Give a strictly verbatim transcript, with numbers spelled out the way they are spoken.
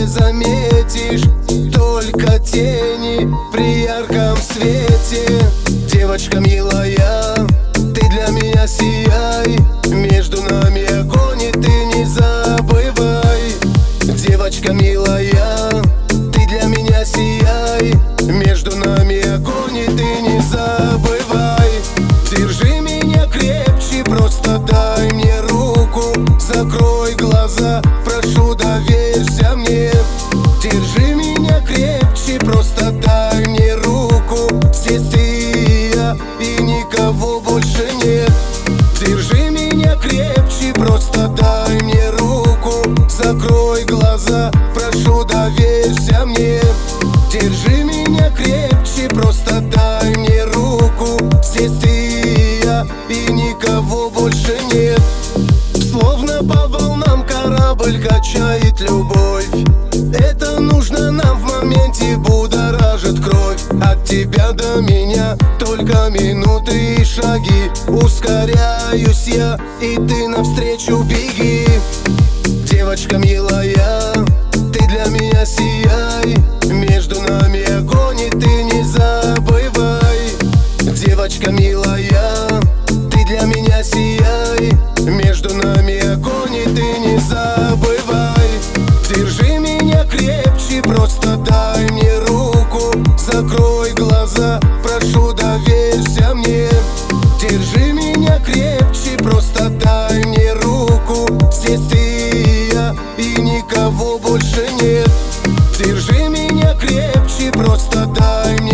заметишь, только тени при ярком свете. Девочка милая, ты для меня сияй, между нами огонь, и ты не забывай. Девочка милая, ты для меня сияй, между нами огонь, и ты не забывай. Держи меня крепче, просто дай мне руку, закрой глаза, прошу, доверься мне. Держи меня крепче, просто дай мне руку, здесь ты и я, и никого больше нет. Держи меня крепче, просто дай мне руку, закрой глаза, прошу, доверься мне. Держи меня крепче, просто дай мне руку, здесь ты и я, и никого больше нет. Словно по волнам корабль качает любовь, это нужно нам в моменте, будоражит кровь. От тебя до меня только минуты и шаги, ускоряюсь я, и ты навстречу беги. Девочка милая, ты для меня сияй, между нами огонь, и ты не забывай. Девочка милая, ты для меня сияй, между нами огонь, и ты не забывай. Держи меня крепче, просто дай мне руку, закрой глаза, прошу, доверься мне. Держи меня крепче, просто дай мне руку, здесь ты и я, и никого больше нет. Держи меня крепче, просто дай мне